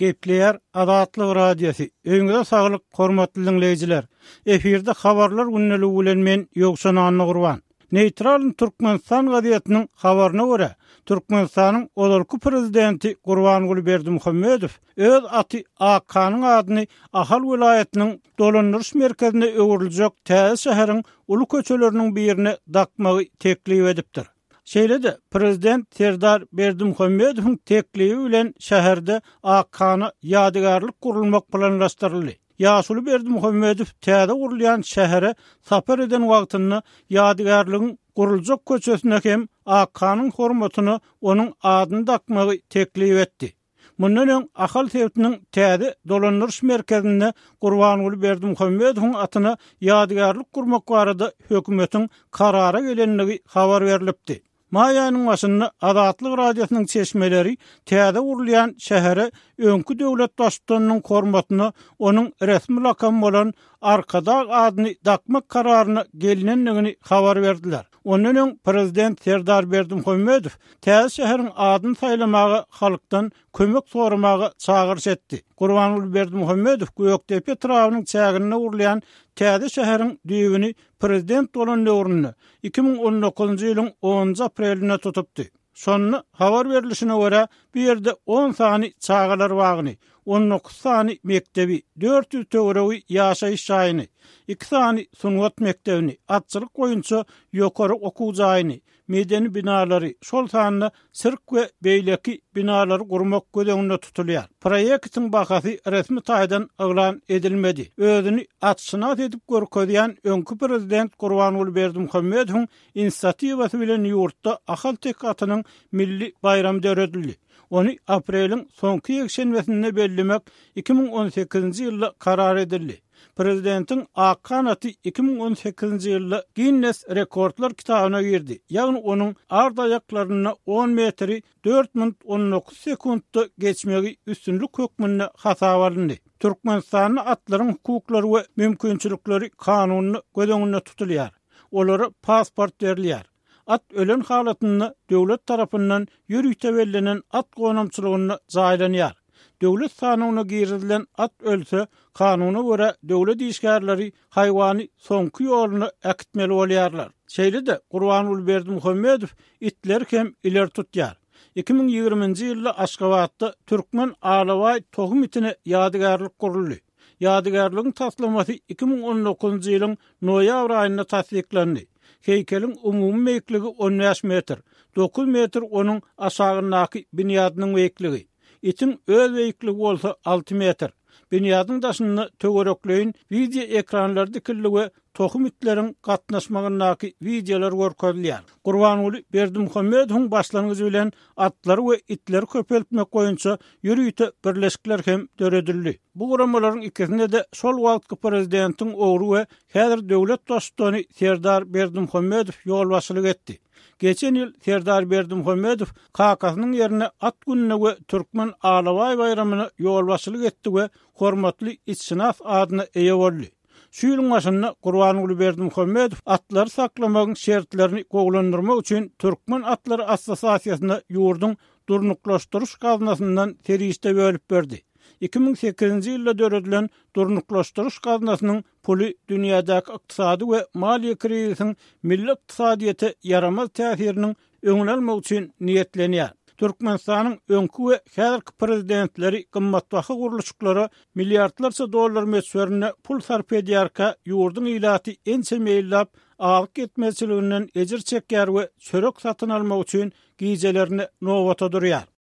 Gepleyer Adatlyk radiosu. Öňüňizde saglyk, hormatly dinleyijiler. Eferde habarlar günnäli bilen men Ýogşan Anny Gurban. Neutral Türkmenistan gazetynyň habaryna görä, Türkmenistanyň olarky prezidenti Gurbanguly Berdimuhammedow öz aty AK-nyň adyny Ahal vilayatynyň dolandyryş merkezine öwriljek täze şäheriň uly köçeleriniň birine dakmagy teklip edipdir. Şeýle-de prezident Serdar Berdimuhammedowyň teklibi bilen şäherde AK-ny ýadygarlyk gurulmak planlaşdyryldy. Ýaşuly Berdimuhammedow täze gurulýan şähere sapar eden wagtyny ýadygarlygyň guruljak köçesine hem AK-nyň hormatyny onuň adyny dakmagy teklip etdi. Mundan öň Ahal tewtiniň täze dolandyryş merkezine Gurbanguly Berdimuhammedowyň atyna ýadygarlyk gurmak barada hökümetiň karara gelenligi habar berilipdi. May aýynyň başynda Adatlyk radiosynyň çeşmeleri täze gurulýan şähere öňkü döwlet başçylygynyň hormatyny onuň resmi lakam bolan Arkadag adyny dakmak kararyna gelinenligini habar berdiler. Ondan öň prezident Serdar Berdimuhammedow täze şäheriň adyny saýlamagy halkdan kömek soramagy çağırış etdi. Gurbanguly Berdimuhammedow Göktepe trawynyň çägine urulýan täze şäheriň düýbini prezident bolan döwründe 2019-njy ýylyň 10 aprelinde tutupdy. Şonu habar berilişine görä bir ýerde 10 sany çağalar bagyny, 19 sany mektebi, 400 töwerewi ýaşaýyş şaýyny, 2 sany sungat mektebini, atçylyk boýunça ýokary okuw jaýyny, medeni binalary, şol sanyny sirk we beýleki binalary gurmak gözeňinde tutulýar. Proýektiň bahasy resmi taýdan eglan edilmedi. Özüni atşynat edip görkezýän öňkü prezident Gurbanguly Berdimuhammedowyň inisiatiwasy bilen ýurtda Ahal tekatynyň milli bayramy döredildi. Onu apreliň soňky ýekşenbesinde bellemek 2018-nji ýylda karar edildi. Prezidentiň AK-naty 2018-nji ýylda Guinness rekordlar kitabyna girdi. Ýagny onuň ardaýaklaryna 10 metri 4 minut 19 sekundda geçmegi üstünlük hökmüne hasap alındy. Türkmenistanyň atlaryň hukuklary we mümkinçilikleri kanunyny gözeňinde tutulýar. Olara pasport berilýär. At ölen halatyny döwlet tarapyndan ýürüýte bellenen at gonamçylygyna jaýlanýar. Döwlet sanyna girilen at ölse kanuny görä döwlet işgärleri haýwany soňky ýolyny äkitmeli bolýarlar. Şeýle-de Gurbanguly Berdimuhammedow itler hem iler tutýar. 2020-nji ýylda Aşgabatda Türkmen Alaway tohum itine ýadygarlyk guruldy. Ýadygarlygyň taslamasy 2019-njy ýylyň noýabr aýynda tasdiklendi. Heykeliň umumy beýikligi 10 metr, 9 metr onuň aşagyndaky binýadynyň beýikligi. İtin öz beýikligi bolsa 6 metr. Binýadyň daşyny töwerekleýin video ekranlarda dikildi we tohum itleriň gatnaşmagyndaky videolar görkezilýär. Gurbanguly Berdimuhammedowyň başlangyjy bilen atlar we itler köpeltmek boýunça ýürüýte birleşikler hem döredildi. Bu guramalaryň ikisinde de şol wagtky prezidentiň ogry we häzir döwlet başçylygy Serdar Berdimuhammedow ýolbaşçylyk etdi. Geçen ýyl Serdar Berdimuhammedow kakasynyň ýerine at gününe we Türkmen Alaway bayramyna ýolbaşçylyk etdi we hormatly içsinaf adyny eýe boldy. Şu ýylyň başynda Gurbanguly Berdimuhammedow atlar saklamagyň şertlerini gowlandyrmak üçin Türkmen Atlary Assosiasiýasyna ýurdun durnuklaşdyryş gaznasyndan terişde bölüp berdi. 2008-nji ýylda döredilen durnuklaşdyryş gaznasynyň puly dünýädäki ykdysady we maliýe krizisiň milli ykdysadyýete yaramaz täsiriniň öňüne almak üçin niýetlenýär. Türkmenistanyň öňkü we häzirki prezidentleri gymmatbaha guruluşlary milliardlarça dollar meçberine pul sarf edýärkä ýurdun ilaty ençe meýillap alyk etmezçiliginden ejir çekýär we çörek satyn almak üçin gijelerini nowata durýar.